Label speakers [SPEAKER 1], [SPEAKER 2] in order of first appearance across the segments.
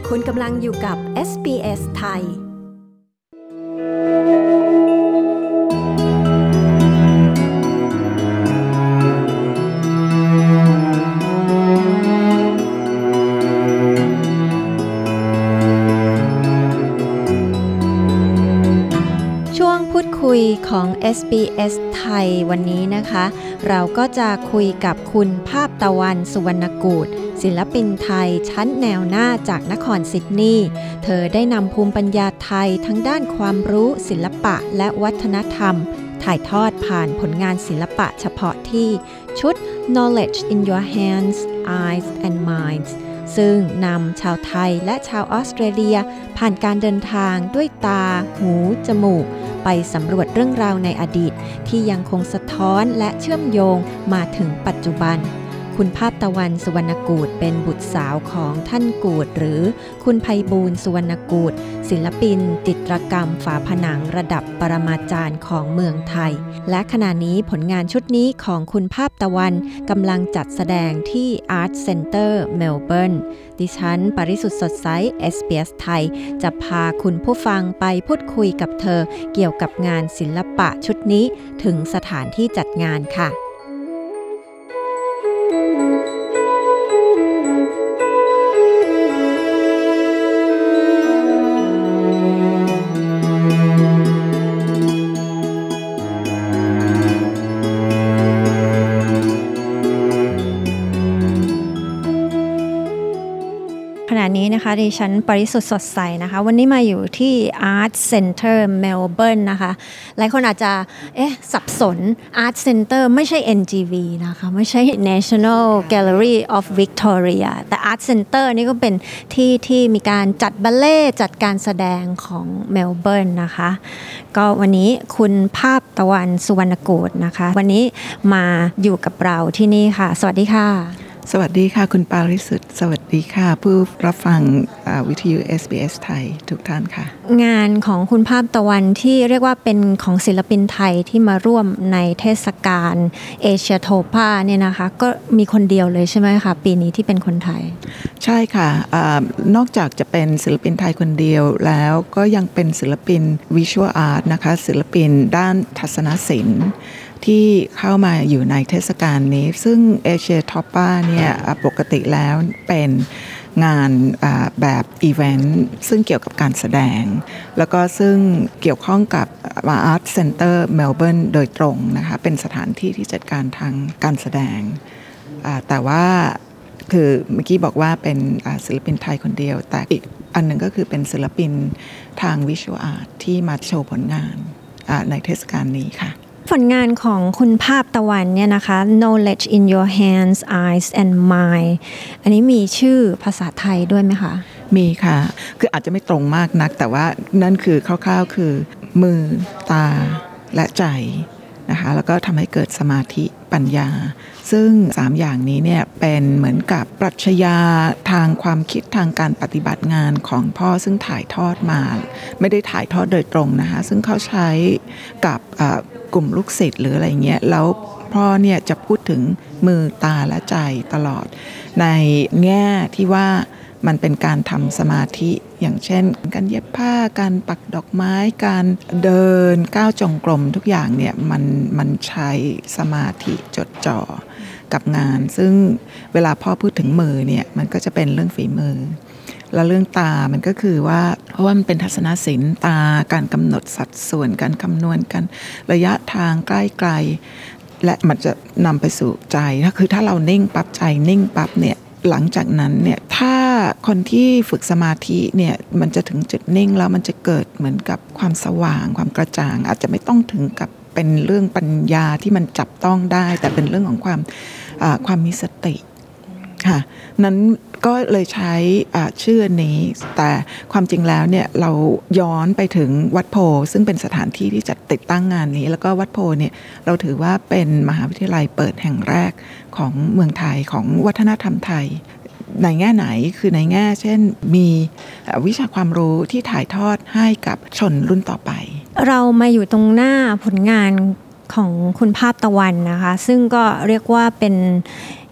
[SPEAKER 1] คุณกำลังอยู่กับ SBS ไทยช่วงพูดคุยของ SBS ไทยวันนี้นะคะเราก็จะคุยกับคุณภาพตะวันสุวรรณกูฏศิลปินไทยชั้นแนวหน้าจากนครซิดนีย์เธอได้นำภูมิปัญญาไทยทั้งด้านความรู้ศิลปะและวัฒนธรรมถ่ายทอดผ่านผลงานศิลปะเฉพาะที่ชุด Knowledge in Your Hands, Eyes and Minds ซึ่งนำชาวไทยและชาวออสเตรเลียผ่านการเดินทางด้วยตา หู จมูกไปสำรวจเรื่องราวในอดีตที่ยังคงสะท้อนและเชื่อมโยงมาถึงปัจจุบันคุณภาพตะวันสุวรรณกูฏเป็นบุตรสาวของท่านกูฏหรือคุณไพบูลย์สุวรรณกูฏศิลปินจิตรกรรมฝาผนังระดับปรมาจารย์ของเมืองไทยและขณะนี้ผลงานชุดนี้ของคุณภาพตะวันกำลังจัดแสดงที่ Art Center เมลเบิร์นดิฉันปริสุทธิ์สดใส SBS ไทยจะพาคุณผู้ฟังไปพูดคุยกับเธอเกี่ยวกับงานศิลปะชุดนี้ถึงสถานที่จัดงานค่ะขณะนี้นะคะดิฉันปริสุทธิ์สดใสนะคะวันนี้มาอยู่ที่ Art Center Melbourne นะคะหลายคนอาจจะสับสน Art Center ไม่ใช่ NGV นะคะไม่ใช่ National Gallery of Victoria แต่ Art Center นี่ก็เป็นที่มีการจัดบัลเล่ต์จัดการแสดงของเมลเบิร์นนะคะก็วันนี้คุณภาพตะวันสุวรรณกูฏนะคะวันนี้มาอยู่กับเราที่นี่ค่ะสวัสดีค่ะ
[SPEAKER 2] สวัสดีค่ะคุณปาริสุทธิ์สวัสดีค่ะผู้รับฟังวิทยุ SBS ไทยทุกท่านค่ะ
[SPEAKER 1] งานของคุณภาพตะวันที่เรียกว่าเป็นของศิลปินไทยที่มาร่วมในเทศกาลเอเชียโทปาเนี่ยนะคะก็มีคนเดียวเลยใช่ไหมคะปีนี้ที่เป็นคนไทย
[SPEAKER 2] ใช่ค่ะนอกจากจะเป็นศิลปินไทยคนเดียวแล้วก็ยังเป็นศิลปินวิชวลอาร์ตนะคะศิลปินด้านทัศนศิลป์ที่เข้ามาอยู่ในเทศกาลนี้ซึ่งเอเชียท็อปป้าเนี่ยปกติแล้วเป็นงานแบบอีเวนต์ซึ่งเกี่ยวกับการแสดงแล้วก็ซึ่งเกี่ยวข้องกับ Art Center Melbourne โดยตรงนะคะเป็นสถานที่ที่จัดการทางการแสดงแต่ว่าคือเมื่อกี้บอกว่าเป็นศิลปินไทยคนเดียวแต่อีกอันหนึ่งก็คือเป็นศิลปินทางวิชวลอาร์ตที่มาโชว์ผลงานในเทศกาลนี้ค่ะ
[SPEAKER 1] ผลงานของคุณภาพตะวันเนี่ยนะคะ Knowledge in Your Hands, Eyes and Mind อันนี้มีชื่อภาษาไทยด้วยไหมคะ
[SPEAKER 2] มีค่ะคืออาจจะไม่ตรงมากนักแต่ว่านั่นคือคร่าวๆคือมือตาและใจนะคะแล้วก็ทำให้เกิดสมาธิปัญญาซึ่ง3อย่างนี้เนี่ยเป็นเหมือนกับปรัชญาทางความคิดทางการปฏิบัติงานของพ่อซึ่งถ่ายทอดมาไม่ได้ถ่ายทอดโดยตรงนะคะซึ่งเขาใช้กับกลุ่มลูกศิษย์หรืออะไรเงี้ยแล้วพ่อเนี่ยจะพูดถึงมือตาและใจตลอดในแง่ที่ว่ามันเป็นการทำสมาธิอย่างเช่นการเย็บผ้าการปักดอกไม้การเดินก้าวจงกรมทุกอย่างเนี่ยมันใช้สมาธิจดจ่อกับงานซึ่งเวลาพ่อพูดถึงมือเนี่ยมันก็จะเป็นเรื่องฝีมือแล้วเรื่องตามันก็คือว่าเพราะว่ามันเป็นทัศนศิลป์ตาการกำหนดสัดส่วนการคำนวณกันระยะทางใกล้ไกลและมันจะนำไปสู่ใจคือถ้าเรานิ่งปั๊บใจนิ่งปั๊บเนี่ยหลังจากนั้นเนี่ยถ้าคนที่ฝึกสมาธิเนี่ยมันจะถึงจุดนิ่งแล้วมันจะเกิดเหมือนกับความสว่างความกระจ่างอาจจะไม่ต้องถึงกับเป็นเรื่องปัญญาที่มันจับต้องได้แต่เป็นเรื่องของความมีสติค่ะนั้นก็เลยใช้ชื่อนี้แต่ความจริงแล้วเนี่ยเราย้อนไปถึงวัดโพซึ่งเป็นสถานที่ที่จัดติดตั้งงานนี้แล้วก็วัดโพเนี่ยเราถือว่าเป็นมหาวิทยาลัยเปิดแห่งแรกของเมืองไทยของวัฒนธรรมไทยในแง่ไหนคือในแง่เช่นมีวิชาความรู้ที่ถ่ายทอดให้กับชนรุ่นต่อไป
[SPEAKER 1] เรามาอยู่ตรงหน้าผลงานของคุณภาพตะวันนะคะซึ่งก็เรียกว่าเป็น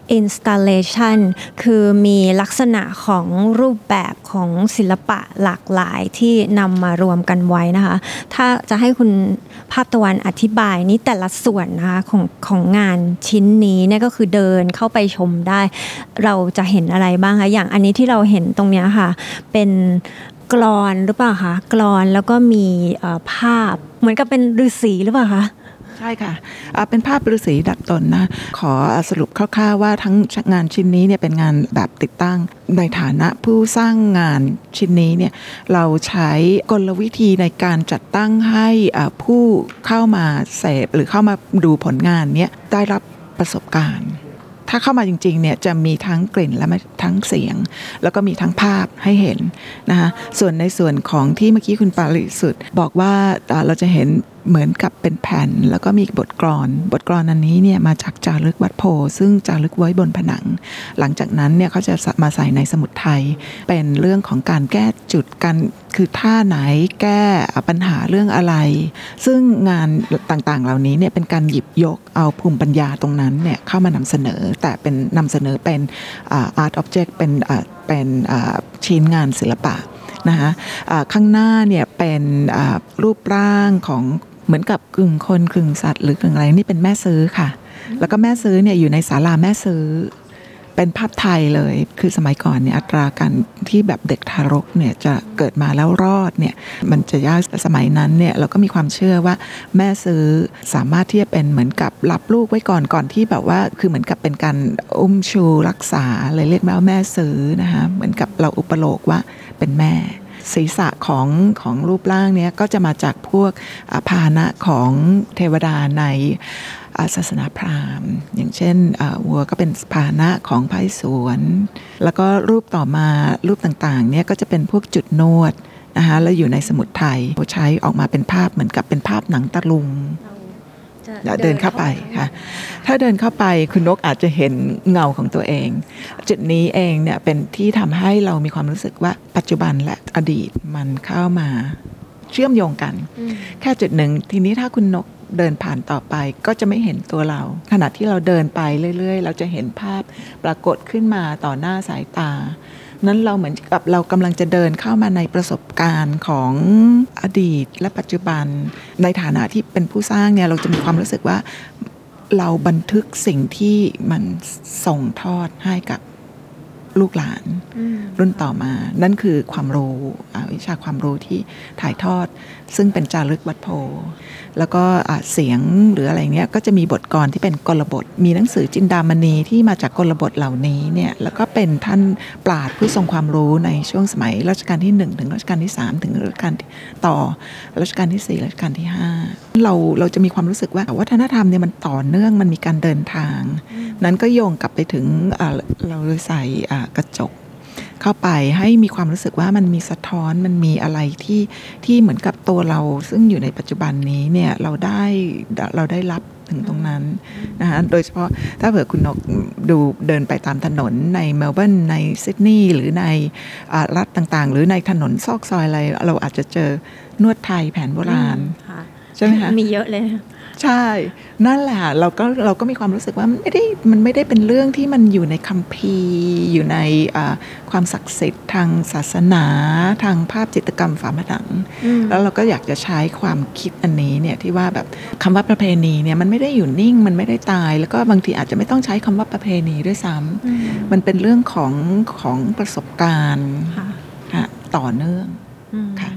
[SPEAKER 1] installation คือมีลักษณะของรูปแบบของศิลปะหลากหลายที่นำมารวมกันไว้นะคะถ้าจะให้คุณภาพตะวันอธิบายนี่แต่ละส่วนนะคะของงานชิ้นนี้เนี่ยก็คือเดินเข้าไปชมได้เราจะเห็นอะไรบ้างคะอย่างอันนี้ที่เราเห็นตรงเนี้ยค่ะเป็นกลอนหรือเปล่าคะกลอนแล้วก็มีภาพเหมือนกับเป็นฤาษีหรือเปล่าคะ
[SPEAKER 2] ใช่ค่ะเป็นภาพฤาษีดัดตนนะขอสรุปคร่าวๆว่าทั้งงานชิ้นนี้เนี่ยเป็นงานแบบติดตั้งในฐานะผู้สร้างงานชิ้นนี้เนี่ยเราใช้กลวิธีในการจัดตั้งให้ผู้เข้ามาเสพหรือเข้ามาดูผลงานเนี่ยได้รับประสบการณ์ถ้าเข้ามาจริงๆเนี่ยจะมีทั้งกลิ่นและทั้งเสียงแล้วก็มีทั้งภาพให้เห็นนะคะส่วนในส่วนของที่เมื่อกี้คุณปาริสุทธิ์บอกว่าเราจะเห็นเหมือนกับเป็นแผ่นแล้วก็มีบทกลอนอันนี้เนี่ยมาจากจารึกวัดโพซึ่งจารึกไว้บนผนังหลังจากนั้นเนี่ยเขาจะมาใส่ในสมุดไทยเป็นเรื่องของการแก้จุดกันคือท่าไหนแก้ปัญหาเรื่องอะไรซึ่งงานต่างๆเหล่านี้เนี่ยเป็นการหยิบยกเอาภูมิปัญญาตรงนั้นเนี่ยเข้ามานำเสนอแต่เป็นนำเสนอเป็นart object เป็นชิ้นงานศิลปะนะคะข้างหน้าเนี่ยเป็นรูปร่างของเหมือนกับกึ่งคนกึ่งสัตว์หรือกึ่งอะไรนี่เป็นแม่ซื้อค่ะแล้วก็แม่ซื้อเนี่ยอยู่ในศาลาแม่ซื้อเป็นภาพไทยเลยคือสมัยก่อนเนี่ยอัตราการที่แบบเด็กทารกเนี่ยจะเกิดมาแล้วรอดเนี่ยมันจะยากสมัยนั้นเนี่ยเราก็มีความเชื่อว่าแม่ซื้อสามารถที่จะเป็นเหมือนกับรับลูกไว้ก่อนที่แบบว่าคือเหมือนกับเป็นการอุ้มชูรักษาเลยเรียกว่าแม่ซื้อนะคะเหมือนกับเราอุปโลกว่าเป็นแม่ศีรษะของรูปร่างเนี้ยก็จะมาจากพวกพาหนะของเทวดาในศาสนาพราหมณ์อย่างเช่นวัวก็เป็นพาหนะของพระอิศวรแล้วก็รูปต่อมารูปต่างๆเนี่ยก็จะเป็นพวกจุดนวดนะคะแล้วอยู่ในสมุดไทยใช้ออกมาเป็นภาพเหมือนกับเป็นภาพหนังตะลุงเดินเข้าไปค่ะถ้าเดินเข้าไปคุณนกอาจจะเห็นเงาของตัวเองจุดนี้เองเนี่ยเป็นที่ทำให้เรามีความรู้สึกว่าปัจจุบันและอดีตมันเข้ามาเชื่อมโยงกันแค่จุดหนึ่งทีนี้ถ้าคุณนกเดินผ่านต่อไปก็จะไม่เห็นตัวเราขณะที่เราเดินไปเรื่อยๆเราจะเห็นภาพปรากฏขึ้นมาต่อหน้าสายตานั้นเราเหมือนกับเรากำลังจะเดินเข้ามาในประสบการณ์ของอดีตและปัจจุบันในฐานะที่เป็นผู้สร้างเนี่ยเราจะมีความรู้สึกว่าเราบันทึกสิ่งที่มันส่งทอดให้กับลูกหลานรุ่นต่อมานั่นคือความรู้วิชาความรู้ที่ถ่ายทอดซึ่งเป็นจารึกวัดโพแล้วก็เสียงหรืออะไรเนี้ยก็จะมีบทกลที่เป็นกลบทมีหนังสือจินดามณีที่มาจากกลบทเหล่านี้เนี่ยแล้วก็เป็นท่านปราชญ์ผู้ทรงความรู้ในช่วงสมัยรัชกาลที่1ถึงรัชกาลที่3ถึงรัชกาลต่อรัชกาลที่4รัชกาลที่5เราจะมีความรู้สึกว่าวัฒนธรรมเนี่ยมันต่อเนื่องมันมีการเดินทางนั้นก็โยงกลับไปถึงเราเลยใส่กระจกเข้าไปให้มีความรู้สึกว่ามันมีสะท้อนมันมีอะไรที่เหมือนกับตัวเราซึ่งอยู่ในปัจจุบันนี้เนี่ยเราได้รับถึงตรงนั้นนะคะโดยเฉพาะถ้าเผื่อคุณนกดูเดินไปตามถนนในเมลเบิร์นในซิดนีย์หรือในรัฐต่างๆหรือในถนนซอกซอยอะไรเราอาจจะเจอนวดไทยแผนโบราณใช่ไหมคะ
[SPEAKER 1] มีเยอะเลย
[SPEAKER 2] ใช่นั่นแหละเราก็มีความรู้สึกว่ามันไม่ได้เป็นเรื่องที่มันอยู่ในคัมภีร์อยู่ในความศักดิ์สิทธิ์ทางศาสนาทางภาพจิตรกรรมฝาผนังแล้วเราก็อยากจะใช้ความคิดอันนี้เนี่ยที่ว่าแบบคำว่าประเพณีเนี่ยมันไม่ได้อยู่นิ่งมันไม่ได้ตายแล้วก็บางทีอาจจะไม่ต้องใช้คำว่าประเพณีด้วยซ้ำมันเป็นเรื่องของประสบการณ์ต่อเนื่องค่ะ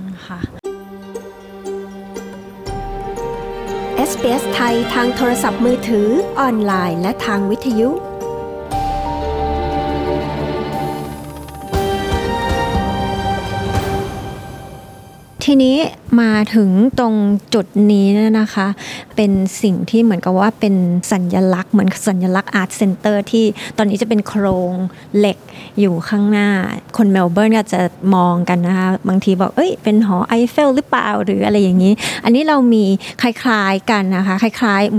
[SPEAKER 1] SBS ไทยทางโทรศัพท์มือถือออนไลน์และทางวิทยุ ทีนี้มาถึงตรงจุดนี้นะคะเป็นสิ่งที่เหมือนกับว่าเป็นสัญลักษณ์เหมือนสัญลักษณ์อาร์ตเซ็นเตอร์ที่ตอนนี้จะเป็นโครงเหล็กอยู่ข้างหน้าคนเมลเบิร์นก็จะมองกันนะคะบางทีบอกเป็นหอไอเฟลหรือเปล่าหรืออะไรอย่างนี้อันนี้เรามีคล้ายๆกันนะคะคล้ายๆเหมือนกับ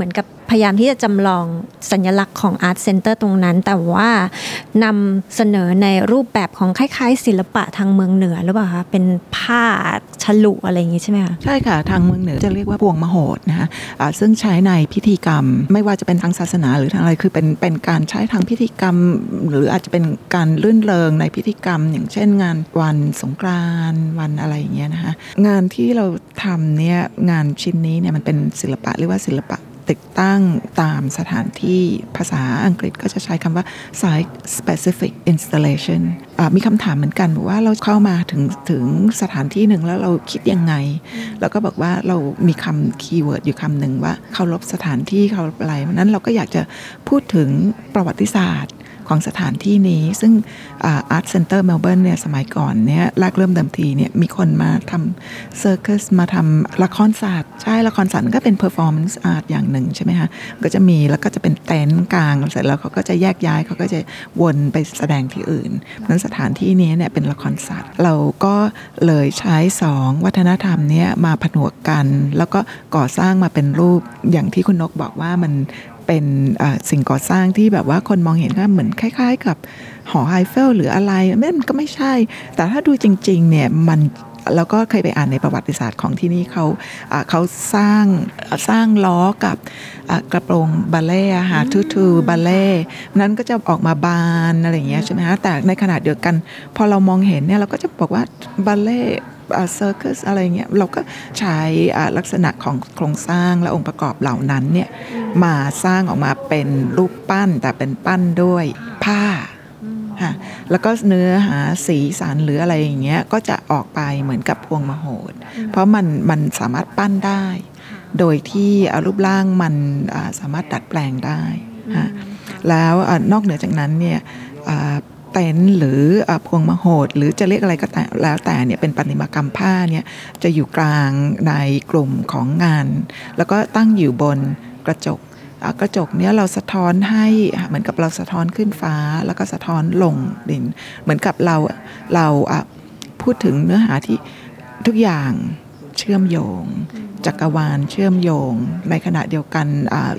[SPEAKER 1] พยายามที่จะจำลองสัญลักษณ์ของ Art Center ตรงนั้นแต่ว่านำเสนอในรูปแบบของคล้ายๆศิลปะทางเมืองเหนือหรือเปล่าคะเป็นผ้าฉลุอะไรอย่างงี้ใช่ไหมคะ
[SPEAKER 2] ใช่ค่ะทางเมืองเหนือจะเรียกว่าพวงมโหดนะคะซึ่งใช้ในพิธีกรรมไม่ว่าจะเป็นทางศาสนาหรือทางอะไรคือเป็นการใช้ทางพิธีกรรมหรืออาจจะเป็นการรื่นเริงในพิธีกรรมอย่างเช่นงานวันสงกรานต์วันอะไรอย่างเงี้ยนะคะงานที่เราทำเนี่ยงานชิ้นนี้เนี่ยมันเป็นศิลปะเรียกว่าศิลปะติดตั้งตามสถานที่ภาษาอังกฤษก็จะใช้คำว่า site specific installation มีคำถามเหมือนกันบอกว่าเราเข้ามาถึงสถานที่หนึ่งแล้วเราคิดยังไงแล้วก็บอกว่าเรามีคำคีย์เวิร์ดอยู่คำหนึ่งว่าเคารพสถานที่เคารพอะไรนั้นเราก็อยากจะพูดถึงประวัติศาสตร์ของสถานที่นี้ซึ่งArt Center Melbourne เนี่ยสมัยก่อนเนี่ยแรกเริ่มเดิมทีเนี่ยมีคนมาทำเซอร์คัสมาทำละครศาสตร์ใช่ละครศาสตร์ก็เป็น performance art อย่างหนึ่งใช่ไหมคะก็จะมีแล้วก็จะเป็นเต็นท์กลางเสร็จแล้วเขาก็จะแยกย้ายเขาก็จะวนไปแสดงที่อื่นเพราะฉะนั้นสถานที่นี้เนี่ยเป็นละครศาสตร์เราก็เลยใช้2วัฒนธรรมเนี่ยมาผนวกกันแล้วก็ก่อสร้างมาเป็นรูปอย่างที่คุณนกบอกว่ามันเป็นสิ่งก่อสร้างที่แบบว่าคนมองเห็นก็เหมือนคล้ายๆกับหอไอเฟลหรืออะไรมันก็ไม่ใช่แต่ถ้าดูจริงๆเนี่ยมันแล้วก็เคยไปอ่านในประวัติศาสตร์ของที่นี่เขาสร้างล้อกับกระโปรงบัลเล่ค่ะทูบัลเล่นั้นก็จะออกมาบานอะไรอย่างเงี้ยใช่ไหมคะแต่ในขณะเดียวกันพอเรามองเห็นเนี่ยเราก็จะบอกว่าบัลเล่เซอร์คัสอะไรเงี้ยเราก็ใช้ลักษณะของโครงสร้างและองค์ประกอบเหล่านั้นเนี่ยมาสร้างออกมาเป็นรูปปั้นแต่เป็นปั้นด้วยผ้าแล้วก็เนื้อหาสีสันหรืออะไรอย่างเงี้ยก็จะออกไปเหมือนกับพวงมโหดเพราะมันสามารถปั้นได้โดยที่รูปร่างมันสามารถดัดแปลงได้แล้วนอกเหนือจากนั้นเนี่ยเต็นท์หรือพวงมโหดหรือจะเรียกอะไรก็แล้วแต่เนี่ยเป็นประติมากรรมผ้าเนี่ยจะอยู่กลางในกลุ่มของงานแล้วก็ตั้งอยู่บนกระจกเนี่ยเราสะท้อนให้เหมือนกับเราสะท้อนขึ้นฟ้าแล้วก็สะท้อนลงดินเหมือนกับเราพูดถึงเนื้อหาที่ทุกอย่างเชื่อมโยงจักรวาลเชื่อมโยงในขณะเดียวกัน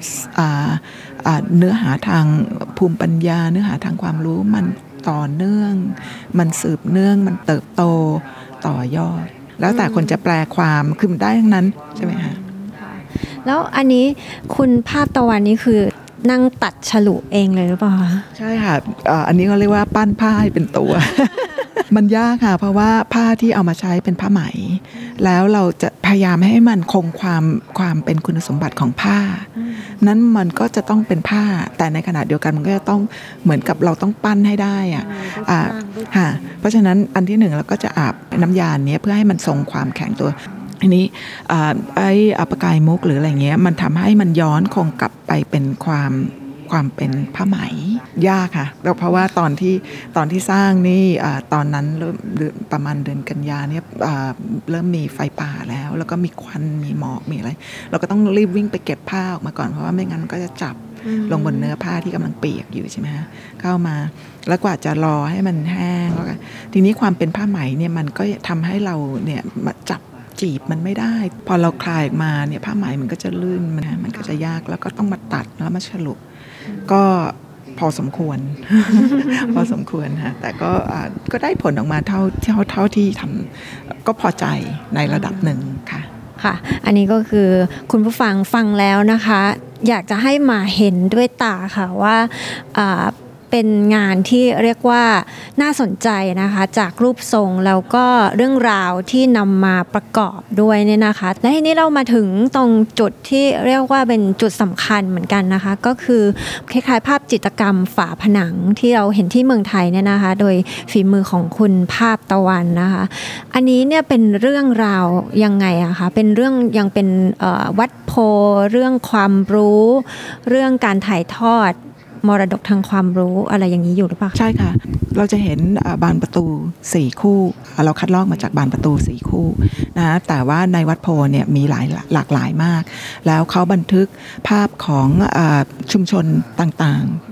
[SPEAKER 2] เนื้อหาทางภูมิปัญญาเนื้อหาทางความรู้มันต่อเนื่องมันสืบเนื่องมันเติบโตต่อยอดแล้วแต่คนจะแปลความคือได้ทั้งนั้นใช่ไหมคะ
[SPEAKER 1] แล้วอันนี้คุณภาพตะวันนี้คือนั่งตัดฉลุเองเลยหรือเปล่าคะ
[SPEAKER 2] ใช่ค่ะอันนี้เขาเรียกว่าปั้นผ้าให้เป็นตัว มันยากค่ะเพราะว่าผ้าที่เอามาใช้เป็นผ้าไหมแล้วเราจะพยายามให้มันคงความเป็นคุณสมบัติของผ้านั้นมันก็จะต้องเป็นผ้าแต่ในขณะเดียวกันมันก็จะต้องเหมือนกับเราต้องปั้นให้ได้ค่ะเพราะฉะนั้นอันที่หนึ่งเราก็จะอาบน้ำยาเนี้ยเพื่อให้มันทรงความแข็งตัวอันนี้ประกายมุกหรืออะไรเงี้ยมันทำให้มันย้อนคงกลับไปเป็นความเป็นผ้าไหมยากค่ะเพราะว่าตอนที่สร้างนี่ตอนนั้นเริ่มประมาณเดือนกันยาเนี่ยเริ่มมีไฟป่าแล้วก็มีควันมีหมอกมีอะไรเราก็ต้องรีบวิ่งไปเก็บผ้าออกมาก่อนเพราะว่าไม่งั้นก็จะจับลงบนเนื้อผ้าที่กำลังเปียกอยู่ใช่ไหมคะเข้ามาแล้วกว่าจะรอให้มันแห้งแล้วทีนี้ความเป็นผ้าไหมเนี่ยมันก็ทำให้เราเนี่ยจับจีบมันไม่ได้พอเราคลายมาเนี่ยผ้าไหมมันก็จะลื่นมันก็จะยากแล้วก็ต้องมาตัดแล้วมาฉลุก็พอสมควร พอสมควรค่ะแต่ก็ได้ผลออกมาเท่าที่ทำก็พอใจในระดับหนึ่งค่ะ
[SPEAKER 1] ค่ะอันนี้ก็คือคุณผู้ฟังแล้วนะคะอยากจะให้มาเห็นด้วยตาค่ะว่าเป็นงานที่เรียกว่าน่าสนใจนะคะจากรูปทรงแล้วก็เรื่องราวที่นำมาประกอบด้วยเนี่ยนะคะและทีนี้เรามาถึงตรงจุดที่เรียกว่าเป็นจุดสำคัญเหมือนกันนะคะก็คือคล้ายๆภาพจิตรกรรมฝาผนังที่เราเห็นที่เมืองไทยเนี่ยนะคะโดยฝีมือของคุณภาพตะวันนะคะอันนี้เนี่ยเป็นเรื่องราวยังไงอะคะเป็นเรื่องยังเป็นวัดโพเรื่องความรู้เรื่องการถ่ายทอดมรดกทางความรู้อะไรอย่างนี้อยู่หรือเปล่า
[SPEAKER 2] ใช่ค่ะเราจะเห็นบานประตู4คู่เราคัดลอกมาจากบานประตู4คู่นะแต่ว่าในวัดโพเนี่ยมีหลากหลายมากแล้วเขาบันทึกภาพของชุมชนต่างๆ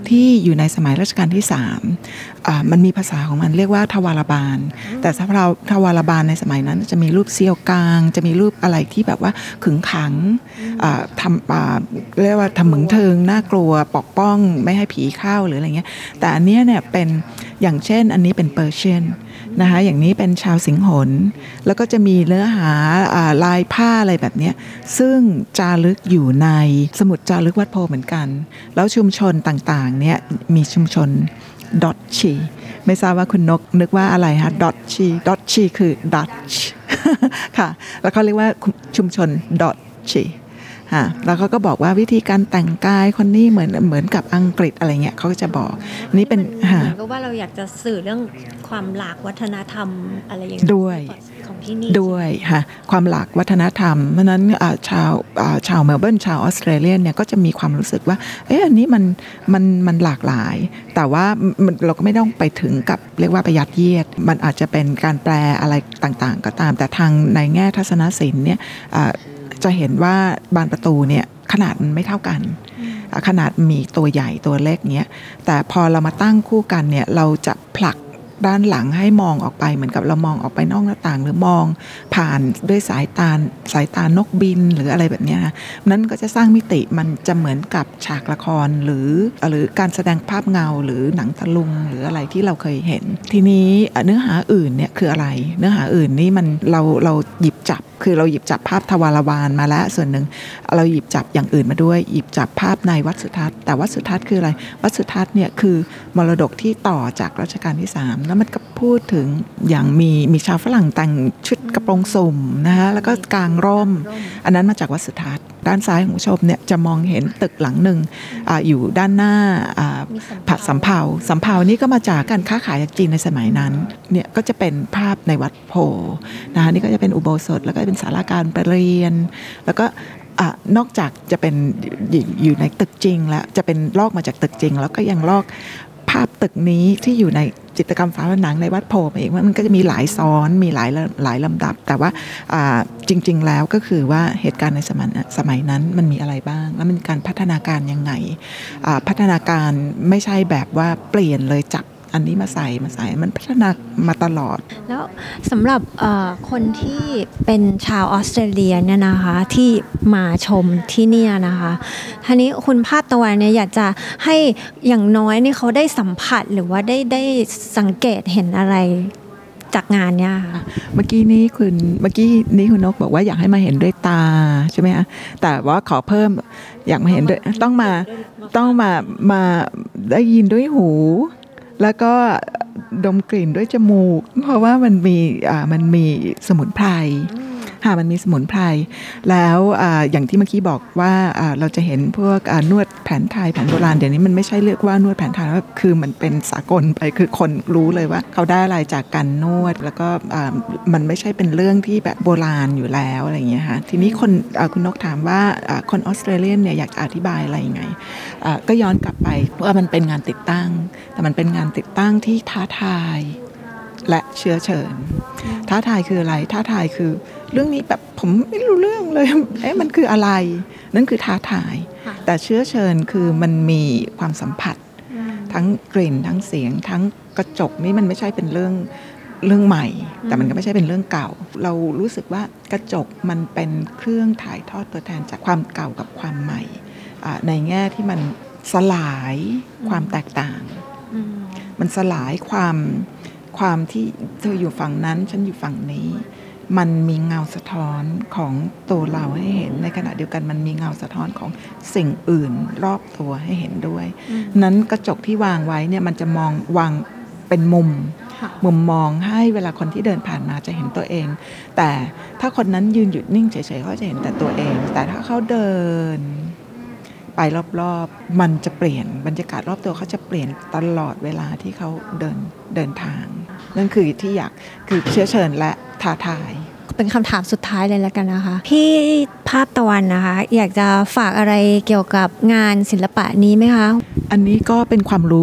[SPEAKER 2] ที่อยู่ในสมัยรัชกาลที่มันมีภาษาของมันเรียกว่าทวารบาลแต่สำหรับทวารบาลในสมัยนั้นจะมีรูปเสี้ยวกลางจะมีรูปอะไรที่แบบว่าขึงขังทำเรียกว่าทำมึงเทิงน่ากลัวปกป้องไม่ให้ผีเข้าหรืออะไรเงี้ยแต่อันเนี้ยเนี่ยเป็นอย่างเช่นอันนี้เป็นเปอร์เซียนนะคะอย่างนี้เป็นชาวสิงหนแล้วก็จะมีเนื้อหาลายผ้าอะไรแบบนี้ซึ่งจารึกอยู่ในสมุดจารึกวัดโพเหมือนกันแล้วชุมชนต่างๆเนี่ยมีชุมชนดอทชีไม่ทราบว่าคุณนกนึกว่าอะไรฮะดอทชีคือดัตช์ ค่ะแล้วเขาเรียกว่าชุมชนดอทชีแล้วเขาก็บอกว่าวิธีการแต่งกายคนนี้เหมือนกับอังกฤษอะไรเงี้ยเขาก็จะบอกนี่เป็น
[SPEAKER 1] เหมือนกับว่าเราอยากจะสื่อเรื่องความหลากวัฒนธรรมอะไรอย่างเงี้ย
[SPEAKER 2] ด้วย
[SPEAKER 1] ของที่นี่
[SPEAKER 2] ด้วยค่ะความหลากวัฒนธรรมเพราะนั้นชาวเมลเบิร์นชาวออสเตรเลียเนี่ยก็จะมีความรู้สึกว่าอันนี้มันหลากหลายแต่ว่าเราก็ไม่ต้องไปถึงกับเรียกว่าไปยัดเยียดมันอาจจะเป็นการแปลอะไรต่างๆก็ตามแต่ทางในแง่ทัศนศิลป์เนี่ยจะเห็นว่าบานประตูเนี่ยขนาดมันไม่เท่ากันขนาดมีตัวใหญ่ตัวเล็กเนี้ยแต่พอเรามาตั้งคู่กันเนี่ยเราจะผลักด้านหลังให้มองออกไปเหมือนกับเรามองออกไปนอกหน้าต่างหรือมองผ่านด้วยสายตานกบินหรืออะไรแบบนี้นะนั้นก็จะสร้างมิติมันจะเหมือนกับฉากละครหรือการแสดงภาพเงาหรือหนังตะลุงหรืออะไรที่เราเคยเห็นทีนี้เนื้อหาอื่นเนี่ยคืออะไรเนื้อหาอื่นนี่มันเราหยิบจับคือเราหยิบจับภาพทวารวาลมาแล้วส่วนหนึ่งเราหยิบจับอย่างอื่นมาด้วยหยิบจับภาพในวัดสุทัศน์แต่วัดสุทัศน์คืออะไรวัดสุทัศน์เนี่ยคือมรดกที่ต่อจากรัชกาลที่3แล้วมันก็พูดถึงอย่างมีชาวฝรั่งแต่งชุดกระโปรงสุ่มนะคะแล้วก็กางร่มอันนั้นมาจากวัดสุทัศน์ด้านซ้ายของผู้ชมเนี่ยจะมองเห็นตึกหลังหนึ่ง อยู่ด้านหน้าผัดสำเภานี่ก็มาจากการค้าขายจากจีนในสมัยนั้นเนี่ยก็จะเป็นภาพในวัดโพนะคะนี่ก็จะเป็นอุโบสถแล้วก็เป็นศาลาการประเรียนแล้วก็นอกจากจะเป็นอยู่ในตึกจริงแล้วจะเป็นลอกมาจากตึกจริงแล้วก็ยังลอกภาพตึกนี้ที่อยู่ในจิตรกรรมฝาผนังในวัดโพมาเองว่ามันก็จะมีหลายซ้อนมีหลายลำดับแต่ว่าจริงๆแล้วก็คือว่าเหตุการณ์ในสมัยนั้นมันมีอะไรบ้างแล้วมันการพัฒนาการยังไงพัฒนาการไม่ใช่แบบว่าเปลี่ยนเลยจากอันนี้มาใส่มันพัฒนามาตลอด
[SPEAKER 1] แล้วสำหรับคนที่เป็นชาวออสเตรเลียเนี่ยนะคะที่มาชมที่เนี่ยนะคะทีนี้คุณภาพตะวันเนี่ยอยากจะให้อย่างน้อยนี่เขาได้สัมผัสหรือว่าได้สังเกตเห็นอะไรจากงานเนี่ยค่ะ
[SPEAKER 2] เมื่อกี้นี้คุณนกบอกว่าอยากให้มาเห็นด้วยตาใช่ไหมคะแต่ว่าขอเพิ่มอยากมาเห็นด้วยต้องมาได้ยินด้วยหูแล้วก็ดมกลิ่นด้วยจมูกเพราะว่ามันมีสมุนไพรมันมีสมุนไพรแล้วอย่างที่เมื่อกี้บอกว่าเราจะเห็นพวกนวดแผนไทยแผนโบราณเดี๋ยวนี้มันไม่ใช่เรียกว่านวดแผนไทยว่าคือมันเป็นสากลไปคือคนรู้เลยว่าเขาได้อะไรจากการนวดแล้วก็มันไม่ใช่เป็นเรื่องที่แบบโบราณอยู่แล้วอะไรอย่างเงี้ยค่ะทีนี้คุณนกถามว่าคนออสเตรเลียนเนี่ยอยากจะอธิบายอะไรยังไงก็ย้อนกลับไปว่ามันเป็นงานติดตั้งแต่มันเป็นงานติดตั้งที่ท้าทายและเชื้อเชิญท้าทายคืออะไรท้าทายคือเรื่องนี้แบบผมไม่รู้เรื่องเลยมันคืออะไรนั่นคือท้าทายแต่เชื้อเชิญคือมันมีความสัมผัสทั้งกลิ่นทั้งเสียงทั้งกระจกนี่มันไม่ใช่เป็นเรื่องใหม่แต่มันก็ไม่ใช่เป็นเรื่องเก่าเรารู้สึกว่ากระจกมันเป็นเครื่องถ่ายทอดตัวแทนจากความเก่ากับความใหม่ในแง่ที่มันสลายความแตกต่างมันสลายความที่เธออยู่ฝั่งนั้นฉันอยู่ฝั่งนี้มันมีเงาสะท้อนของตัวเราให้เห็นในขณะเดียวกันมันมีเงาสะท้อนของสิ่งอื่นรอบตัวให้เห็นด้วยนั้นกระจกที่วางไว้เนี่ยมันจะวางเป็นมุมมองให้เวลาคนที่เดินผ่านมาจะเห็นตัวเองแต่ถ้าคนนั้นยืนหยุดนิ่งเฉยๆเขาจะเห็นแต่ตัวเองแต่ถ้าเขาเดินไปรอบๆมันจะเปลี่ยนบรรยากาศรอบตัวเขาจะเปลี่ยนตลอดเวลาที่เขาเดินทางนั่นคือที่อยากคือเชื้อเชิญและท้าทาย
[SPEAKER 1] เป็นคำถามสุดท้ายเลยแล้วกันนะคะพี่ภาพตะวันนะคะอยากจะฝากอะไรเกี่ยวกับงานศิลปะนี้ไหมคะ
[SPEAKER 2] อันนี้ก็เป็นความรู้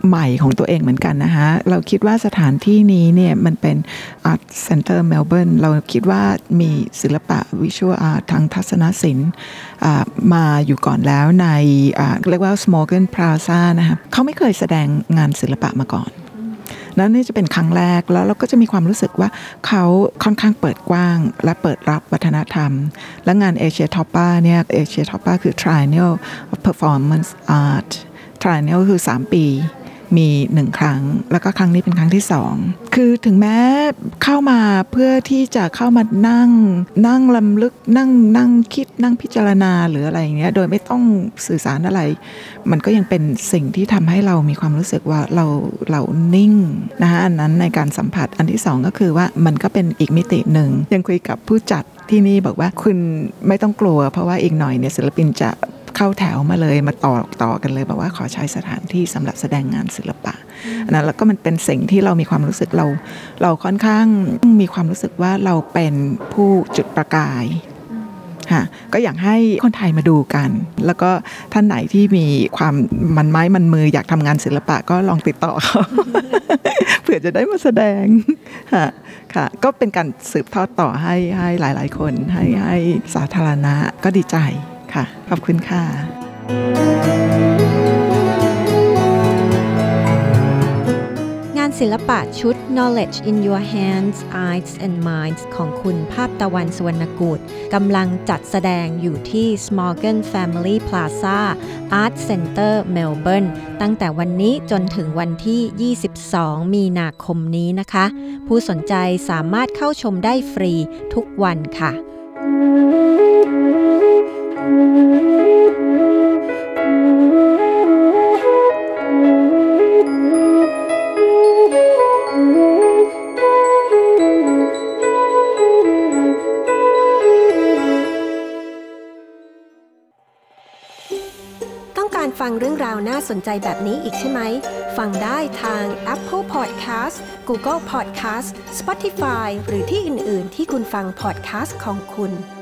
[SPEAKER 2] ใหม่ของตัวเองเหมือนกันนะคะเราคิดว่าสถานที่นี้เนี่ยมันเป็น Art Center Melbourne เราคิดว่ามีศิลปะ Visual Art ทางทัศนศิลป์มาอยู่ก่อนแล้วในเรียกว่า Smorgon Plaza นะคะเขาไม่เคยแสดงงานศิลปะมาก่อนนั่นนี่จะเป็นครั้งแรกแล้วเราก็จะมีความรู้สึกว่าเขาค่อนข้างเปิดกว้างและเปิดรับวัฒนธรรมและงาน Asia Toppa เนี่ย Asia Toppa คือ Triennial of Performance Art Triennial คือ3 ปีมี1ครั้งแล้วก็ครั้งนี้เป็นครั้งที่2คือถึงแม้เข้ามาเพื่อที่จะเข้ามานั่งลำลึกนั่งคิดนั่งพิจารณาหรืออะไรอย่างเงี้ยโดยไม่ต้องสื่อสารอะไรมันก็ยังเป็นสิ่งที่ทำให้เรามีความรู้สึกว่าเรานิ่งนะคะอันนั้นในการสัมผัสอันที่2ก็คือว่ามันก็เป็นอีกมิติหนึ่งยังคุยกับผู้จัดที่นี่บอกว่าคุณไม่ต้องกลัวเพราะว่าอีกหน่อยเนี่ยศิลปินจะเข้าแถวมาเลยมาต่อกันเลยบอกว่าขอใช้สถานที่สำหรับแสดงงานศิลปะอันนั้นแล้วก็มันเป็นสิ่งที่เรามีความรู้สึกเราค่อนข้างมีความรู้สึกว่าเราเป็นผู้จุดประกายก็อยากให้คนไทยมาดูกันแล้วก็ท่านไหนที่มีความมันไม้มันมืออยากทำงานศิลปะก็ลองติดต่อเขา เผื่อจะได้มาแสดงค่ะก็เป็นการสืบทอดต่อให้หลายๆคนให้สาธารณะก็ดีใจค่ะขอบคุณค่ะ
[SPEAKER 1] งานศิลปะชุด Knowledge in Your Hands, Eyes and Minds ของคุณภาพตะวันสุวรรณกูฏกำลังจัดแสดงอยู่ที่ Smorgon Family Plaza Art Center Melbourne ตั้งแต่วันนี้จนถึงวันที่ 22 มีนาคมนี้นะคะ ผู้สนใจสามารถเข้าชมได้ฟรีทุกวันค่ะ
[SPEAKER 3] ฟังเรื่องราวน่าสนใจแบบนี้อีกใช่ไหมฟังได้ทาง Apple Podcast Google Podcast Spotify หรือที่อื่นๆที่คุณฟัง podcast ของคุณ